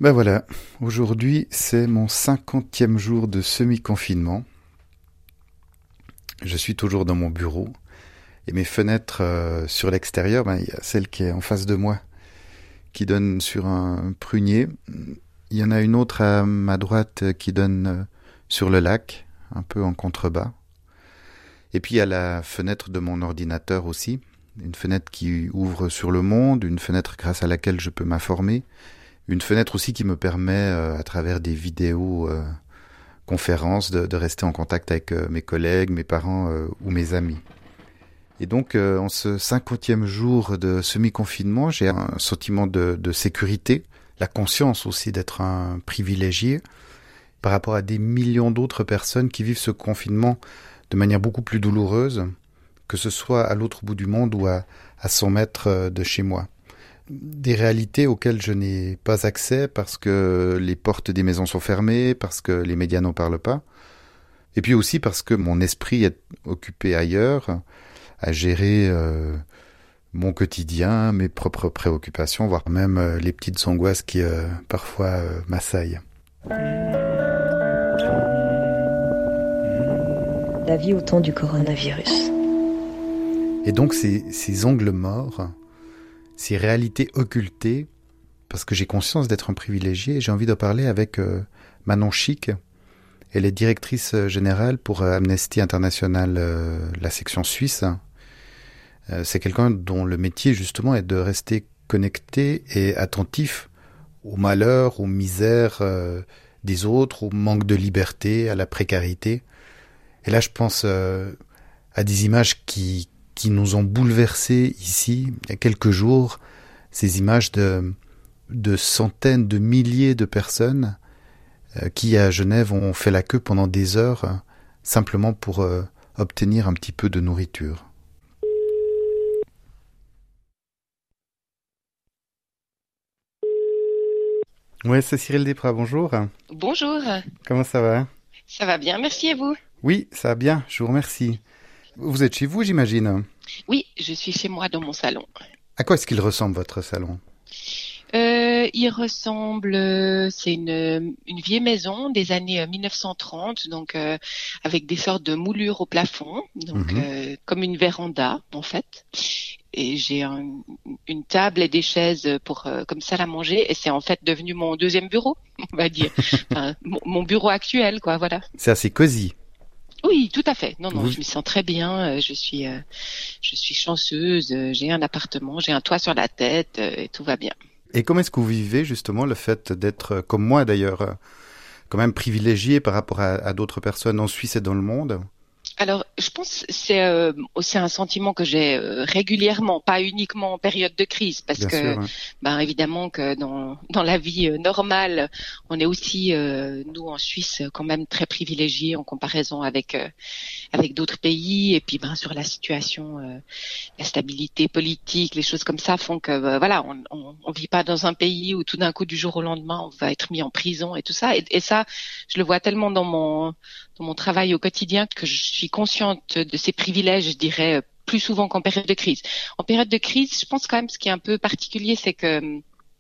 Ben voilà, aujourd'hui c'est mon 50e jour de semi-confinement. Je suis toujours dans mon bureau et mes fenêtres sur l'extérieur, il y a celle qui est en face de moi qui donne sur un prunier. Il y en a une autre à ma droite qui donne sur le lac, un peu en contrebas. Et puis il y a la fenêtre de mon ordinateur aussi, une fenêtre qui ouvre sur le monde, une fenêtre grâce à laquelle je peux m'informer. Une fenêtre aussi qui me permet, à travers des vidéos conférences, de rester en contact avec mes collègues, mes parents ou mes amis. Et donc, en ce 50e jour de semi-confinement, j'ai un sentiment de sécurité, la conscience aussi d'être un privilégié par rapport à des millions d'autres personnes qui vivent ce confinement de manière beaucoup plus douloureuse, que ce soit à l'autre bout du monde ou à 100 mètres de chez moi. Des réalités auxquelles je n'ai pas accès parce que les portes des maisons sont fermées, parce que les médias n'en parlent pas, et puis aussi parce que mon esprit est occupé ailleurs, à gérer mon quotidien, mes propres préoccupations, voire même les petites angoisses qui parfois m'assaillent. La vie au temps du coronavirus. Et donc ces angles morts, ces réalités occultées, parce que j'ai conscience d'être un privilégié, j'ai envie de parler avec Manon Chic. Elle est directrice générale pour Amnesty International, la section suisse. C'est quelqu'un dont le métier justement est de rester connecté et attentif aux malheurs, aux misères des autres, au manque de liberté, à la précarité. Et là je pense à des images qui nous ont bouleversés ici, il y a quelques jours, ces images de centaines, de milliers de personnes qui, à Genève, ont fait la queue pendant des heures, simplement pour obtenir un petit peu de nourriture. Ouais, c'est Cyril Desprats, bonjour. Bonjour, Comment ça va? ça va bien, merci et vous? Oui, ça va bien, je vous remercie. Vous êtes chez vous, j'imagine? Oui, je suis chez moi dans mon salon. À quoi est-ce qu'il ressemble, votre salon? Il ressemble, c'est une vieille maison des années 1930, donc avec des sortes de moulures au plafond, donc comme une véranda en fait. Et j'ai une table et des chaises pour comme ça à manger, et c'est en fait devenu mon deuxième bureau, on va dire, enfin, mon bureau actuel, quoi, voilà. C'est assez cosy. Oui, tout à fait. Non, Vous... je me sens très bien. Je suis chanceuse. J'ai un appartement, j'ai un toit sur la tête et tout va bien. Et comment est-ce que vous vivez justement le fait d'être, comme moi d'ailleurs, quand même privilégié par rapport à d'autres personnes en Suisse et dans le monde? Alors, je pense que c'est aussi un sentiment que j'ai régulièrement, pas uniquement en période de crise, parce Bien que, sûr, hein. évidemment que dans la vie normale, on est aussi nous en Suisse quand même très privilégiés en comparaison avec d'autres pays, et puis sur la situation, la stabilité politique, les choses comme ça font que voilà, on vit pas dans un pays où tout d'un coup du jour au lendemain on va être mis en prison et tout ça, et ça, je le vois tellement dans mon travail au quotidien que je suis consciente de ces privilèges, je dirais, plus souvent qu'en période de crise. En période de crise, je pense quand même ce qui est un peu particulier, c'est que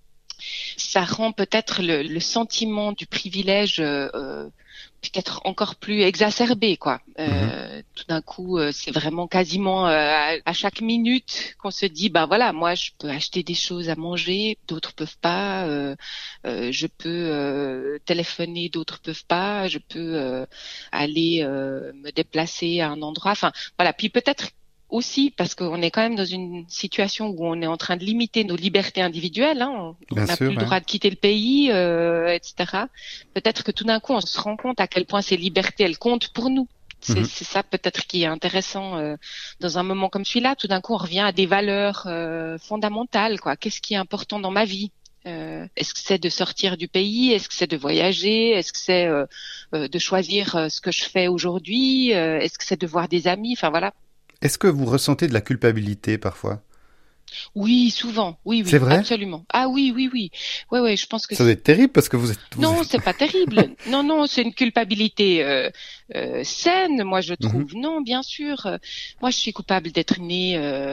ça rend peut-être le sentiment du privilège peut-être encore plus exacerbé, quoi. Tout d'un coup, c'est vraiment quasiment à chaque minute qu'on se dit, voilà, moi je peux acheter des choses à manger, d'autres peuvent pas. Je peux téléphoner, d'autres peuvent pas. Je peux aller me déplacer à un endroit. Enfin, voilà. Puis peut-être aussi parce qu'on est quand même dans une situation où on est en train de limiter nos libertés individuelles, hein. On n'a plus le droit de quitter le pays, etc. Peut-être que tout d'un coup, on se rend compte à quel point ces libertés, elles comptent pour nous. C'est ça peut-être qui est intéressant dans un moment comme celui-là. Tout d'un coup, on revient à des valeurs fondamentales, quoi. Qu'est-ce qui est important dans ma vie? Est-ce que c'est de sortir du pays? Est-ce que c'est de voyager? Est-ce que c'est de choisir ce que je fais aujourd'hui? Est-ce que c'est de voir des amis? Enfin voilà. Est-ce que vous ressentez de la culpabilité parfois? Oui, souvent. Oui, C'est vrai? absolument. Ah oui, oui, oui. Ouais, je pense que ça doit être terrible parce que vous êtes... Non, c'est pas terrible. Non, c'est une culpabilité saine, moi je trouve. Non, bien sûr. Moi, je suis coupable d'être née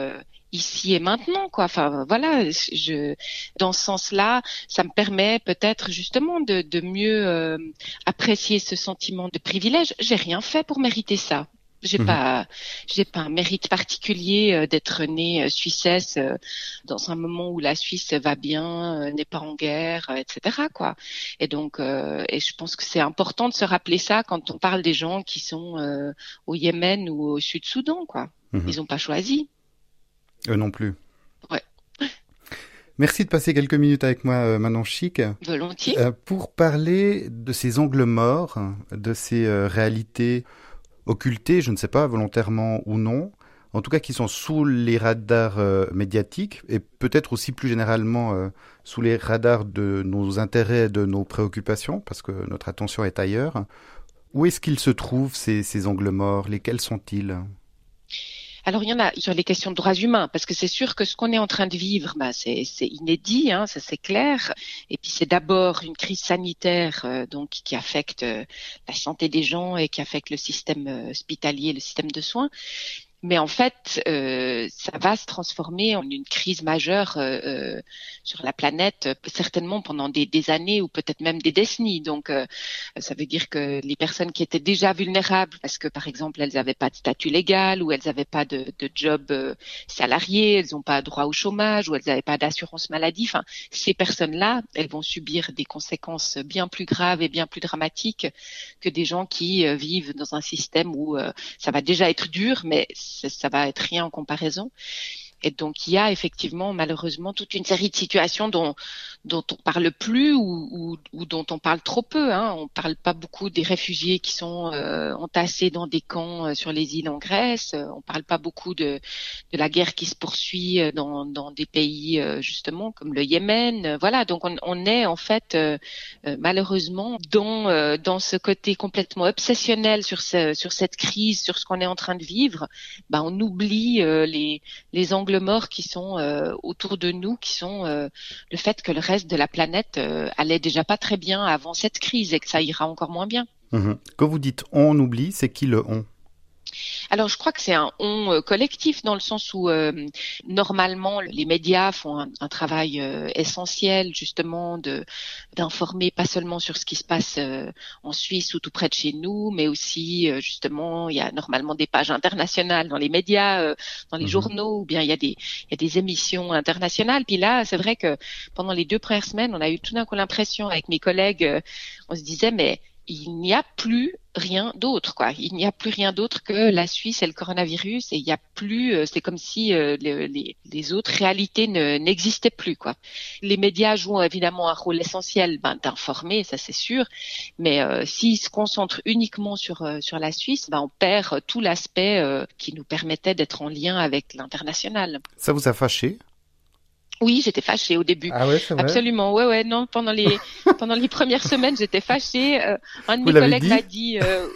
ici et maintenant, quoi. Enfin, voilà, dans ce sens-là, ça me permet peut-être justement de mieux apprécier ce sentiment de privilège. J'ai rien fait pour mériter ça. Mhm. J'ai pas un mérite particulier d'être née Suissesse dans un moment où la Suisse va bien, n'est pas en guerre, etc. quoi. Et donc, et je pense que c'est important de se rappeler ça quand on parle des gens qui sont au Yémen ou au Sud-Soudan, quoi. Mhm. Ils ont pas choisi. Eux non plus. Ouais, Merci de passer quelques minutes avec moi, Manon Chic, volontiers. pour parler de ces angles morts, de ces réalités occultées, je ne sais pas, volontairement ou non, en tout cas qui sont sous les radars médiatiques et peut-être aussi plus généralement sous les radars de nos intérêts, de nos préoccupations, parce que notre attention est ailleurs. Où est-ce qu'ils se trouvent, ces angles morts? Lesquels sont-ils? Alors, il y en a sur les questions de droits humains, parce que c'est sûr que ce qu'on est en train de vivre, bah, c'est inédit, hein, ça c'est clair. Et puis c'est d'abord une crise sanitaire donc qui affecte la santé des gens et qui affecte le système hospitalier, le système de soins. Mais en fait, ça va se transformer en une crise majeure sur la planète, certainement pendant des années ou peut-être même des décennies. Donc, ça veut dire que les personnes qui étaient déjà vulnérables, parce que par exemple, elles n'avaient pas de statut légal ou elles n'avaient pas de job salarié, elles n'ont pas droit au chômage ou elles n'avaient pas d'assurance maladie. Enfin, ces personnes-là, elles vont subir des conséquences bien plus graves et bien plus dramatiques que des gens qui vivent dans un système où ça va déjà être dur, mais ça va être rien en comparaison. Et donc, il y a effectivement, malheureusement, toute une série de situations dont on parle plus ou dont on parle trop peu. Hein. On parle pas beaucoup des réfugiés qui sont entassés dans des camps sur les îles en Grèce. On parle pas beaucoup de la guerre qui se poursuit dans des pays justement comme le Yémen. Voilà, donc on est en fait malheureusement dans ce côté complètement obsessionnel sur cette crise, sur ce qu'on est en train de vivre. Ben, on oublie les angles morts qui sont autour de nous, qui sont le fait que le reste de la planète allait déjà pas très bien avant cette crise et que ça ira encore moins bien. Mhm. Quand vous dites on oublie, c'est qui le on? Alors, je crois que c'est un on collectif dans le sens où normalement les médias font un travail essentiel justement d'informer pas seulement sur ce qui se passe en Suisse ou tout près de chez nous, mais aussi justement il y a normalement des pages internationales dans les médias, dans les Mhm. journaux, ou bien il y a des émissions internationales. Puis là, c'est vrai que pendant les 2 premières semaines, on a eu tout d'un coup l'impression avec mes collègues, on se disait mais il n'y a plus rien d'autre, quoi. Il n'y a plus rien d'autre que la Suisse et le coronavirus, et il n'y a plus, c'est comme si les autres réalités n'existaient plus, quoi. Les médias jouent évidemment un rôle essentiel, d'informer, ça c'est sûr, mais s'ils se concentrent uniquement sur la Suisse, on perd tout l'aspect qui nous permettait d'être en lien avec l'international. Ça vous a fâché? Oui, j'étais fâchée au début. Ah ouais, c'est vrai. Absolument. Ouais, non, pendant les premières semaines, j'étais fâchée. Un de Vous mes l'avez collègues m'a dit? dit,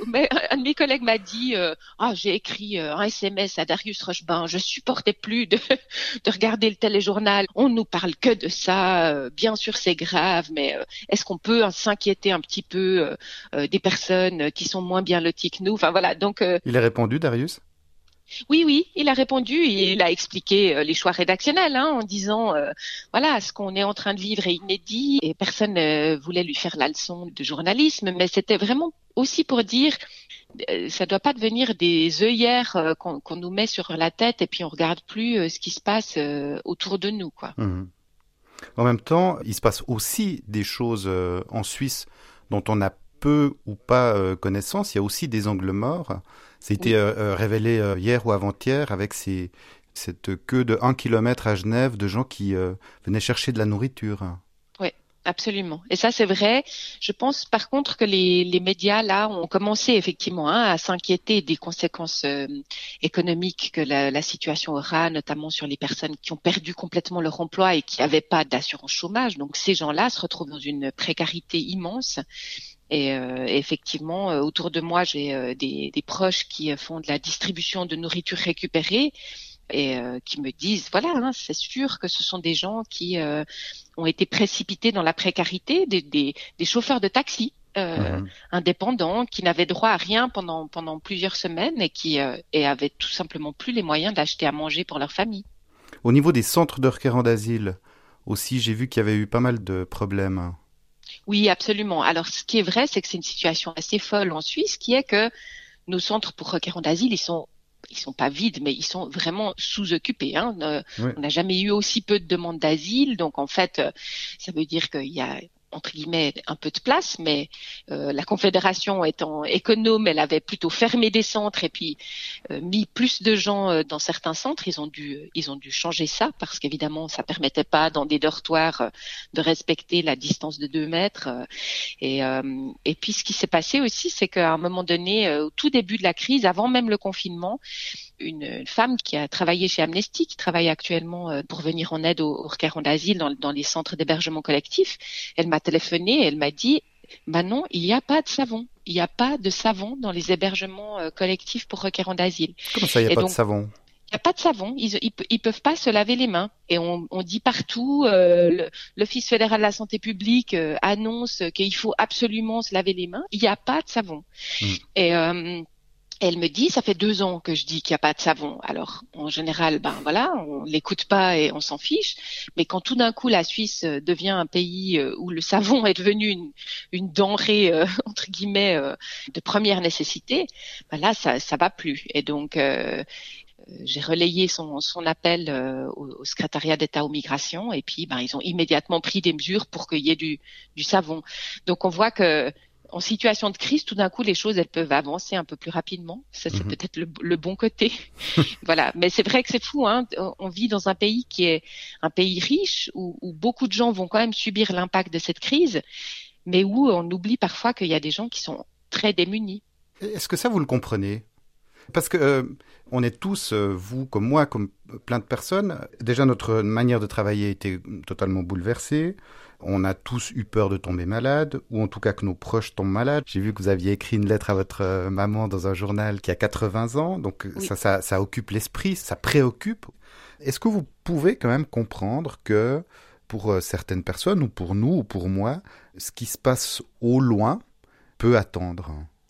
ah, j'ai écrit un SMS à Darius Rochebin. Je supportais plus de regarder le téléjournal. On nous parle que de ça. Bien sûr, c'est grave, mais est-ce qu'on peut s'inquiéter un petit peu des personnes qui sont moins bien loties que nous? Enfin voilà. Donc Il a répondu, Darius? oui, il a répondu et il a expliqué les choix rédactionnels en disant voilà, ce qu'on est en train de vivre est inédit et personne voulait lui faire la leçon de journalisme, mais c'était vraiment aussi pour dire ça doit pas devenir des œillères qu'on nous met sur la tête et puis on regarde plus ce qui se passe autour de nous, quoi. Mhm. En même temps, il se passe aussi des choses en Suisse dont on a peu ou pas connaissance. Il y a aussi des angles morts. Ça a été Oui. révélé hier ou avant-hier avec cette queue de 1 kilomètre à Genève de gens qui venaient chercher de la nourriture. Oui, absolument. Et ça, c'est vrai. Je pense par contre que les médias, là, ont commencé effectivement à s'inquiéter des conséquences économiques que la situation aura, notamment sur les personnes qui ont perdu complètement leur emploi et qui n'avaient pas d'assurance chômage. Donc, ces gens-là se retrouvent dans une précarité immense. Et effectivement, autour de moi, j'ai des proches qui font de la distribution de nourriture récupérée et qui me disent, voilà, c'est sûr que ce sont des gens qui ont été précipités dans la précarité, des chauffeurs de taxi Mhm. indépendants qui n'avaient droit à rien pendant plusieurs semaines et qui et avaient tout simplement plus les moyens d'acheter à manger pour leur famille. Au niveau des centres de requérants d'asile, aussi, j'ai vu qu'il y avait eu pas mal de problèmes. Oui, absolument. Alors, ce qui est vrai, c'est que c'est une situation assez folle en Suisse, qui est que nos centres pour requérants d'asile, ils sont pas vides, mais ils sont vraiment sous-occupés. Hein. Oui. On n'a jamais eu aussi peu de demandes d'asile, donc en fait, ça veut dire qu'il y a entre guillemets un peu de place, mais la Confédération étant économe, elle avait plutôt fermé des centres et puis mis plus de gens dans certains centres. Ils ont dû changer ça parce qu'évidemment ça permettait pas dans des dortoirs de respecter la distance de 2 mètres. Et puis ce qui s'est passé aussi, c'est qu'à un moment donné, au tout début de la crise, avant même le confinement, une femme qui a travaillé chez Amnesty, qui travaille actuellement pour venir en aide aux requérants d'asile dans les centres d'hébergement collectif, elle m'a téléphoné et elle m'a dit non, il n'y a pas de savon. Il n'y a pas de savon dans les hébergements collectifs pour requérants d'asile. Comment ça, il n'y a pas de savon? Il n'y a pas de savon, ils peuvent pas se laver les mains. Et on dit partout, l'Office fédéral de la santé publique annonce qu'il faut absolument se laver les mains. Il n'y a pas de savon. Et elle me dit, ça fait 2 ans que je dis qu'il n'y a pas de savon. Alors, en général, on l'écoute pas et on s'en fiche. Mais quand tout d'un coup la Suisse devient un pays où le savon est devenu une denrée entre guillemets de première nécessité, là ça va plus. Et donc j'ai relayé son appel au secrétariat d'État aux migrations et puis ils ont immédiatement pris des mesures pour qu'il y ait du savon. Donc on voit que en situation de crise, tout d'un coup, les choses, elles peuvent avancer un peu plus rapidement. Ça, c'est peut-être le bon côté. Voilà. Mais c'est vrai que c'est fou, hein. On vit dans un pays qui est un pays riche, où beaucoup de gens vont quand même subir l'impact de cette crise, mais où on oublie parfois qu'il y a des gens qui sont très démunis. Est-ce que ça, vous le comprenez? Parce que on est tous, vous comme moi, comme plein de personnes, déjà notre manière de travailler a été totalement bouleversée. On a tous eu peur de tomber malade, ou en tout cas que nos proches tombent malades. J'ai vu que vous aviez écrit une lettre à votre maman dans un journal qui a 80 ans, donc oui. ça occupe l'esprit, ça préoccupe. Est-ce que vous pouvez quand même comprendre que pour certaines personnes, ou pour nous, ou pour moi, ce qui se passe au loin peut attendre?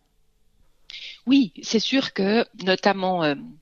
Oui, c'est sûr que notamment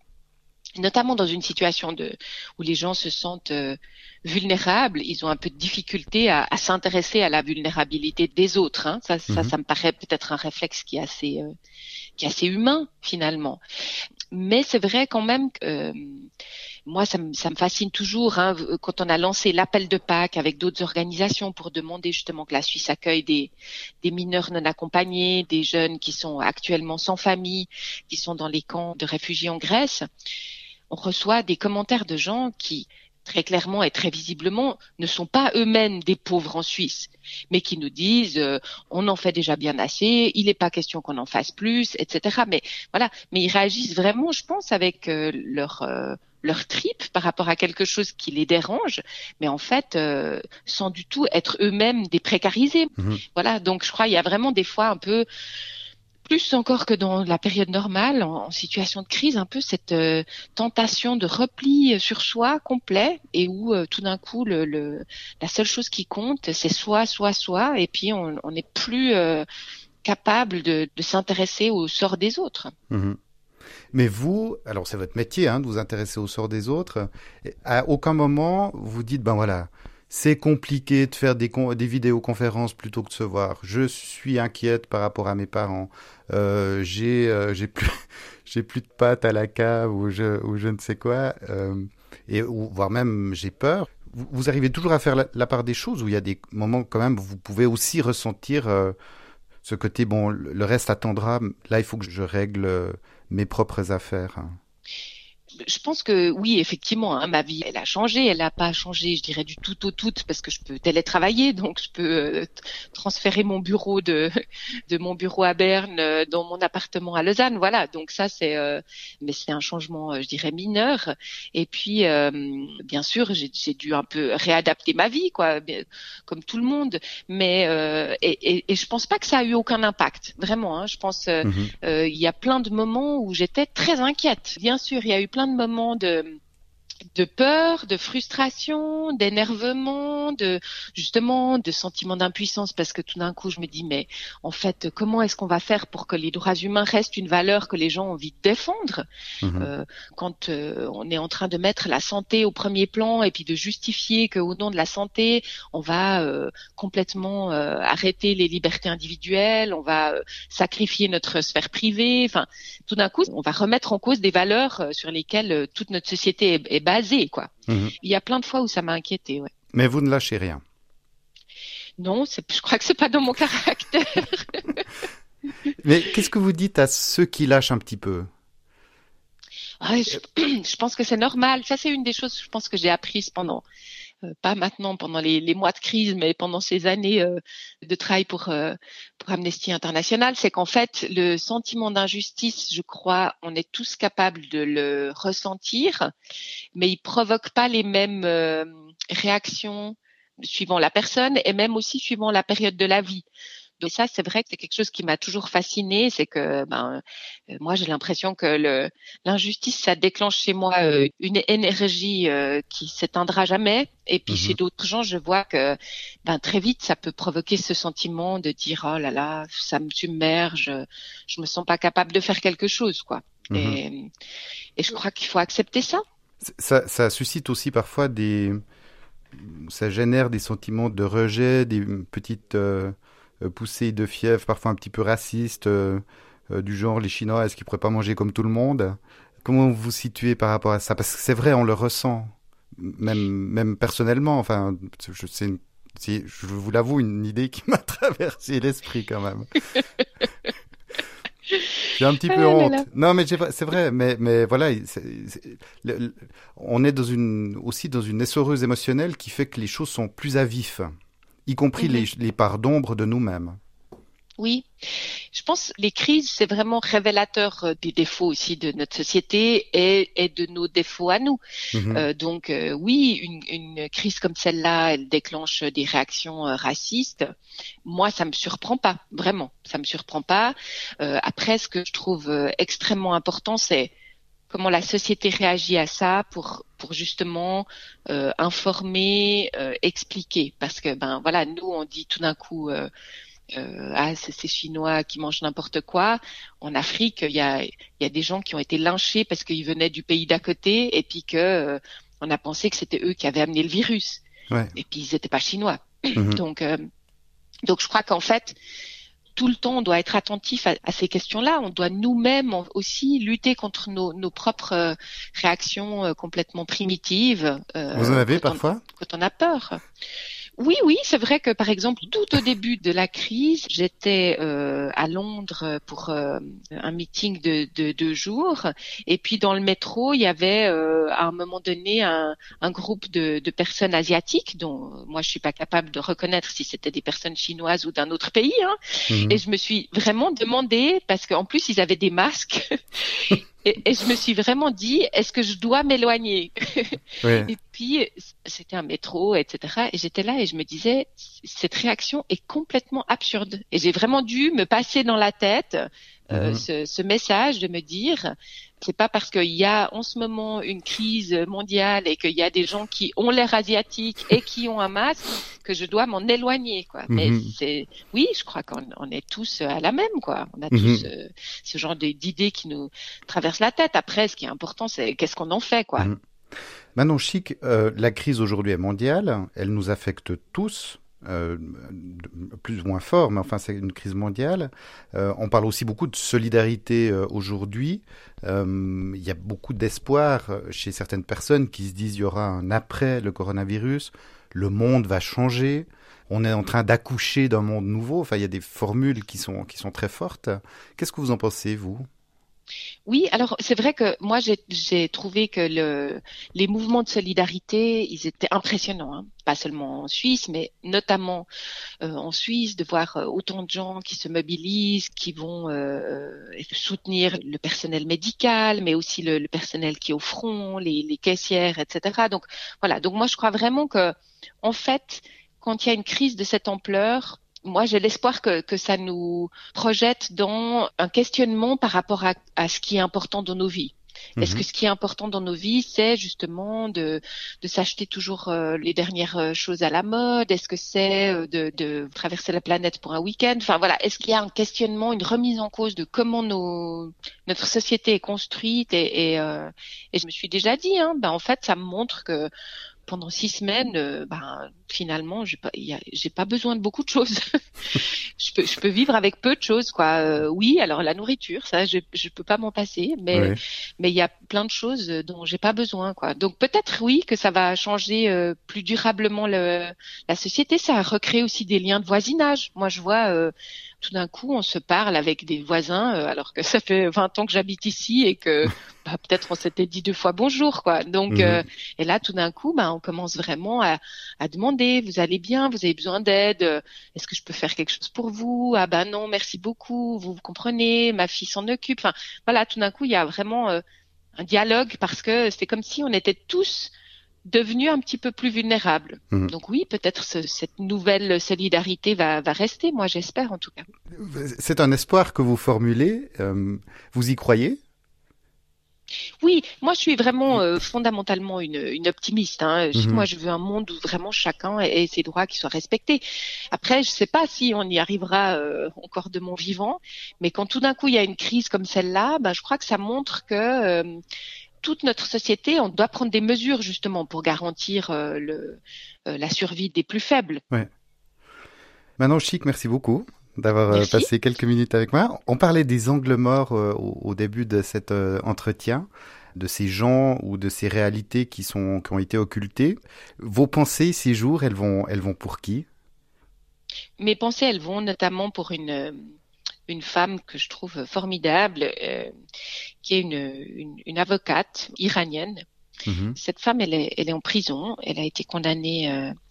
dans une situation où les gens se sentent vulnérables, ils ont un peu de difficulté à s'intéresser à la vulnérabilité des autres. Hein. Ça me paraît peut-être un réflexe qui est assez humain finalement. Mais c'est vrai quand même que moi, ça me fascine toujours. Hein, quand on a lancé l'appel de Pâques avec d'autres organisations pour demander justement que la Suisse accueille des mineurs non accompagnés, des jeunes qui sont actuellement sans famille, qui sont dans les camps de réfugiés en Grèce, on reçoit des commentaires de gens qui, très clairement et très visiblement, ne sont pas eux-mêmes des pauvres en Suisse, mais qui nous disent on en fait déjà bien assez, il n'est pas question qu'on en fasse plus, etc. Mais voilà, mais ils réagissent vraiment, je pense, avec leur trip par rapport à quelque chose qui les dérange, mais en fait, sans du tout être eux-mêmes des précarisés. Voilà, donc je crois qu'il y a vraiment des fois un peu plus encore que dans la période normale, en situation de crise, un peu cette tentation de repli sur soi complet et où tout d'un coup, la seule chose qui compte, c'est soi, et puis on n'est plus capable de s'intéresser au sort des autres. Mais vous, alors c'est votre métier de vous intéresser au sort des autres, à aucun moment vous dites, c'est compliqué de faire des vidéoconférences plutôt que de se voir. Je suis inquiète par rapport à mes parents. J'ai plus de pâtes à la cave ou je ne sais quoi. Voire même j'ai peur. Vous arrivez toujours à faire la part des choses, ou il y a des moments quand même où vous pouvez aussi ressentir ce côté, le reste attendra. Là, il faut que je règle mes propres affaires. Je pense que oui, effectivement, ma vie, elle a changé. Elle n'a pas changé, je dirais, du tout au tout, parce que je peux télétravailler, donc je peux transférer mon bureau de mon bureau à Berne dans mon appartement à Lausanne. Voilà, donc ça mais c'est un changement, je dirais, mineur. Et puis, bien sûr, j'ai dû un peu réadapter ma vie, quoi, comme tout le monde. Mais et je pense pas que ça a eu aucun impact, vraiment. Hein. Je pense il y a plein de moments où j'étais très inquiète. Bien sûr, il y a eu plein de moments de de peur, de frustration, d'énervement, justement de sentiment d'impuissance, parce que tout d'un coup je me dis mais en fait comment est-ce qu'on va faire pour que les droits humains restent une valeur que les gens ont envie de défendre quand on est en train de mettre la santé au premier plan et puis de justifier qu'au nom de la santé on va complètement arrêter les libertés individuelles, on va sacrifier notre sphère privée, enfin tout d'un coup on va remettre en cause des valeurs sur lesquelles toute notre société est basée, quoi. Il y a plein de fois où ça m'a inquiétée, ouais. Mais vous ne lâchez rien. Non, je crois que c'est pas dans mon caractère. Mais qu'est-ce que vous dites à ceux qui lâchent un petit peu? Je pense que c'est normal. Ça, c'est une des choses, je pense, que j'ai apprises pendant, pas maintenant pendant les mois de crise, mais pendant ces années de travail pour Amnesty International, c'est qu'en fait, le sentiment d'injustice, je crois, on est tous capables de le ressentir, mais il provoque pas les mêmes réactions suivant la personne et même aussi suivant la période de la vie. Donc ça, c'est vrai que c'est quelque chose qui m'a toujours fascinée, c'est que moi j'ai l'impression que l'injustice, ça déclenche chez moi une énergie qui s'éteindra jamais. Et puis chez d'autres gens, je vois que très vite, ça peut provoquer ce sentiment de dire oh là là, ça me submerge, je me sens pas capable de faire quelque chose, quoi. Et je crois qu'il faut accepter ça. Ça suscite aussi parfois ça génère des sentiments de rejet, des petites poussées de fièvre, parfois un petit peu racistes, du genre les Chinois, est-ce qu'ils pourraient pas manger comme tout le monde? Comment vous vous situez par rapport à ça? Parce que c'est vrai, on le ressent, même personnellement. Enfin, je vous l'avoue, une idée qui m'a traversé l'esprit quand même. J'ai un petit peu honte. Là. Non, mais c'est vrai, mais voilà, on est aussi dans une essoreuse émotionnelle qui fait que les choses sont plus à vif, y compris les parts d'ombre de nous-mêmes. Oui, je pense que les crises, c'est vraiment révélateur des défauts aussi de notre société et de nos défauts à nous. Donc oui, une crise comme celle-là, elle déclenche des réactions racistes. Moi, ça me surprend pas, vraiment, ça me surprend pas. Après, ce que je trouve extrêmement important, c'est comment la société réagit à ça pour justement informer, expliquer. Parce que voilà, nous on dit tout d'un coup c'est ces Chinois qui mangent n'importe quoi. En Afrique, il y a des gens qui ont été lynchés parce qu'ils venaient du pays d'à côté et puis que on a pensé que c'était eux qui avaient amené le virus. Ouais. Et puis ils n'étaient pas chinois. Donc je crois qu'en fait tout le temps, on doit être attentif à ces questions-là. On doit nous-mêmes aussi lutter contre nos propres réactions complètement primitives. Vous en avez parfois? Quand on a peur. Oui, c'est vrai que par exemple, tout au début de la crise, j'étais à Londres pour un meeting de 2 jours, et puis dans le métro, il y avait à un moment donné un groupe de personnes asiatiques, dont moi je suis pas capable de reconnaître si c'était des personnes chinoises ou d'un autre pays, hein. Et je me suis vraiment demandé, parce qu'en plus ils avaient des masques. Et je me suis vraiment dit, est-ce que je dois m'éloigner? Ouais. Et puis, c'était un métro, etc. Et j'étais là et je me disais, cette réaction est complètement absurde. Et j'ai vraiment dû me passer dans la tête ce message de me dire, c'est pas parce qu'il y a en ce moment une crise mondiale et qu'il y a des gens qui ont l'air asiatiques et qui ont un masque que je dois m'en éloigner, quoi. Mais oui, je crois qu'on est tous à la même, quoi. On a tous ce genre d'idées qui nous traversent la tête. Après, ce qui est important, c'est qu'est-ce qu'on en fait, quoi. Manon Chic, la crise aujourd'hui est mondiale, elle nous affecte tous. Plus ou moins fort, mais enfin c'est une crise mondiale. On parle aussi beaucoup de solidarité aujourd'hui. Il y a beaucoup d'espoir chez certaines personnes qui se disent il y aura un après le coronavirus, le monde va changer, on est en train d'accoucher d'un monde nouveau. Enfin, il y a des formules qui sont très fortes. Qu'est-ce que vous en pensez, vous ? Oui, alors c'est vrai que moi j'ai trouvé que les mouvements de solidarité, ils étaient impressionnants, hein. Pas seulement en Suisse, mais notamment en Suisse, de voir autant de gens qui se mobilisent, qui vont soutenir le personnel médical, mais aussi le personnel qui est au front, les caissières, etc. Donc voilà, donc moi je crois vraiment que en fait, quand il y a une crise de cette ampleur, moi, j'ai l'espoir que ça nous projette dans un questionnement par rapport à ce qui est important dans nos vies. Est-ce que Mhm. ce qui est important dans nos vies, c'est justement de s'acheter toujours les dernières choses à la mode? Est-ce que c'est de traverser la planète pour un week-end? Enfin voilà, est-ce qu'il y a un questionnement, une remise en cause de comment notre société est construite et je me suis déjà dit, hein, ben en fait, ça me montre que pendant 6 semaines, ben finalement, j'ai pas besoin de beaucoup de choses. Je peux vivre avec peu de choses, quoi. Oui, alors la nourriture, ça, je peux pas m'en passer, Oui. mais il y a plein de choses dont j'ai pas besoin, quoi. Donc peut-être oui que ça va changer plus durablement la société. Ça recrée aussi des liens de voisinage. Moi, je vois. Tout d'un coup, on se parle avec des voisins, alors que ça fait 20 ans que j'habite ici et que bah, peut-être on s'était dit 2 fois bonjour, quoi. Donc, Mhm. et là, tout d'un coup, bah, on commence vraiment à demander, vous allez bien, vous avez besoin d'aide, est-ce que je peux faire quelque chose pour vous? Ah ben non, merci beaucoup, vous comprenez, ma fille s'en occupe. Enfin, voilà, tout d'un coup, il y a vraiment un dialogue parce que c'est comme si on était tous devenus un petit peu plus vulnérables. Mhm. Donc oui, peut-être cette nouvelle solidarité va rester, moi j'espère en tout cas. C'est un espoir que vous formulez. Vous y croyez? Oui, moi je suis vraiment fondamentalement une optimiste. Hein. Moi Mhm. je veux un monde où vraiment chacun ait ses droits qui soient respectés. Après, je sais pas si on y arrivera encore de mon vivant, mais quand tout d'un coup il y a une crise comme celle-là, ben, je crois que ça montre que toute notre société, on doit prendre des mesures justement pour garantir la survie des plus faibles. Ouais. Manon Chic, merci beaucoup d'avoir Merci. passé quelques minutes avec moi. On parlait des angles morts au début de cet entretien, de ces gens ou de ces réalités qui ont été occultées. Vos pensées ces jours, elles vont pour qui? Mes pensées, elles vont notamment pour une femme que je trouve formidable, qui est une avocate iranienne. Mhm. Cette femme, elle est en prison. Elle a été condamnée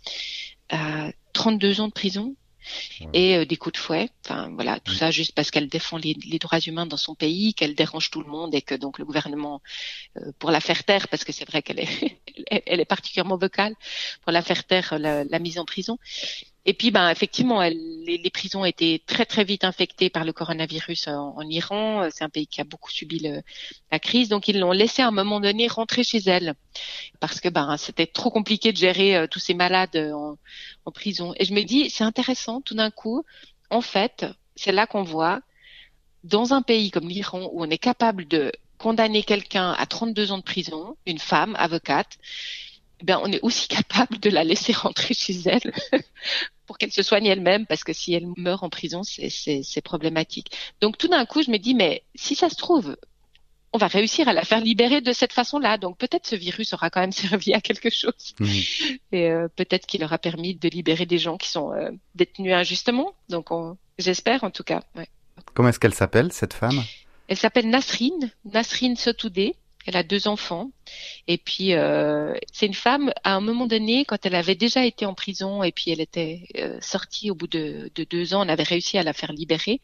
à 32 ans de prison Wow. et des coups de fouet. Enfin voilà, tout ça juste parce qu'elle défend les droits humains dans son pays, qu'elle dérange tout le monde et que donc le gouvernement, pour la faire taire, parce que c'est vrai qu'elle est, elle est particulièrement vocale, pour la faire taire, la mise en prison. Et puis, ben, effectivement, les prisons étaient très très vite infectées par le coronavirus en Iran. C'est un pays qui a beaucoup subi la crise, donc ils l'ont laissé à un moment donné rentrer chez elle parce que ben c'était trop compliqué de gérer tous ces malades en prison. Et je me dis, c'est intéressant, tout d'un coup, en fait, c'est là qu'on voit dans un pays comme l'Iran où on est capable de condamner quelqu'un à 32 ans de prison, une femme avocate, eh bien, on est aussi capable de la laisser rentrer chez elle pour qu'elle se soigne elle-même, parce que si elle meurt en prison, c'est problématique. Donc tout d'un coup, je me dis, mais si ça se trouve, on va réussir à la faire libérer de cette façon-là. Donc peut-être ce virus aura quand même servi à quelque chose. Mhm. Et peut-être qu'il aura permis de libérer des gens qui sont détenus injustement. Donc j'espère en tout cas. Ouais. Comment est-ce qu'elle s'appelle, cette femme? Elle s'appelle Nasrine Sotoudeh. Elle a 2 enfants. Et puis, c'est une femme, à un moment donné, quand elle avait déjà été en prison et puis elle était sortie au bout de 2 ans, on avait réussi à la faire libérer.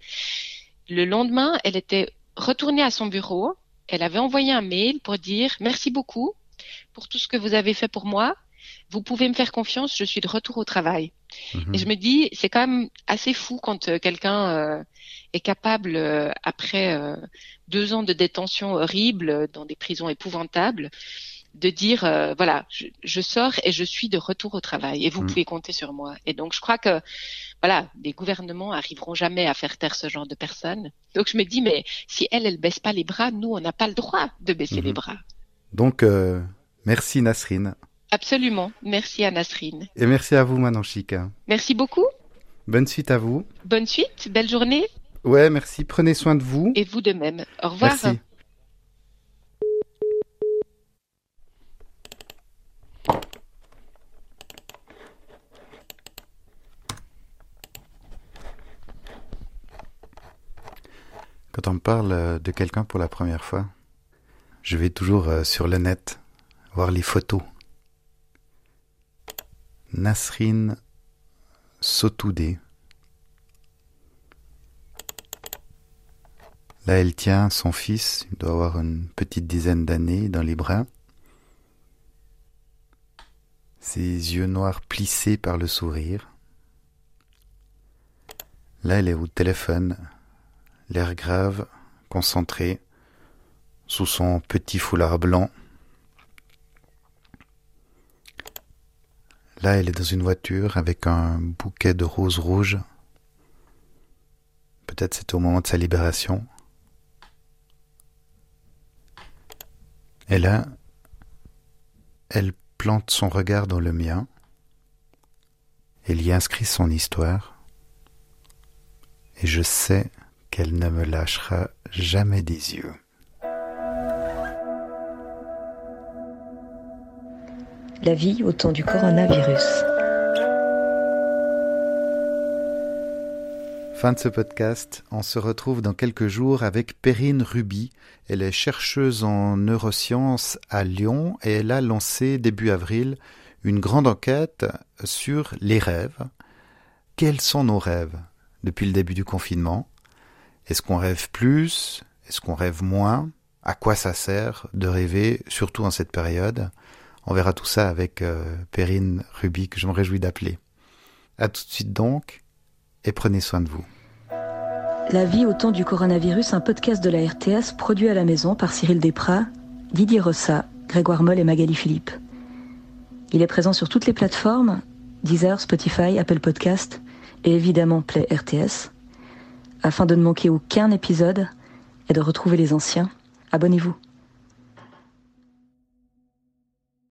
Le lendemain, elle était retournée à son bureau. Elle avait envoyé un mail pour dire merci beaucoup pour tout ce que vous avez fait pour moi. Vous pouvez me faire confiance, je suis de retour au travail. Et je Mhm. me dis, c'est quand même assez fou quand quelqu'un est capable, après 2 ans de détention horrible dans des prisons épouvantables, de dire, voilà, je sors et je suis de retour au travail et vous Mhm. pouvez compter sur moi. Et donc, je crois que, voilà, les gouvernements arriveront jamais à faire taire ce genre de personnes. Donc, je me dis, mais si elle baisse pas les bras, nous, on n'a pas le droit de baisser les Mhm. bras. Donc, merci Nasrine. Absolument. Merci à Nasrine. Et merci à vous, Manon Chic. Merci beaucoup. Bonne suite à vous. Bonne suite. Belle journée. Ouais, merci. Prenez soin de vous. Et vous de même. Au revoir. Merci. Quand on me parle de quelqu'un pour la première fois, je vais toujours sur le net voir les photos. Nasrine Sotoudeh. Là, elle tient son fils, il doit avoir une petite dizaine d'années, dans les bras. Ses yeux noirs plissés par le sourire. Là, elle est au téléphone, l'air grave, concentré, sous son petit foulard blanc. Là, elle est dans une voiture avec un bouquet de roses rouges. Peut-être c'est au moment de sa libération. Et là, elle plante son regard dans le mien. Elle y inscrit son histoire. Et je sais qu'elle ne me lâchera jamais des yeux. La vie au temps du coronavirus. Fin de ce podcast. On se retrouve dans quelques jours avec Perrine Ruby. Elle est chercheuse en neurosciences à Lyon et elle a lancé début avril une grande enquête sur les rêves. Quels sont nos rêves depuis le début du confinement? Est-ce qu'on rêve plus? Est-ce qu'on rêve moins? À quoi ça sert de rêver, surtout en cette période? On verra tout ça avec Perrine Ruby, que je me réjouis d'appeler. À tout de suite donc, et prenez soin de vous. La vie au temps du coronavirus, un podcast de la RTS produit à la maison par Cyril Desprats, Didier Rossa, Grégoire Moll et Magali Philippe. Il est présent sur toutes les plateformes, Deezer, Spotify, Apple Podcast et évidemment Play RTS. Afin de ne manquer aucun épisode et de retrouver les anciens, abonnez-vous.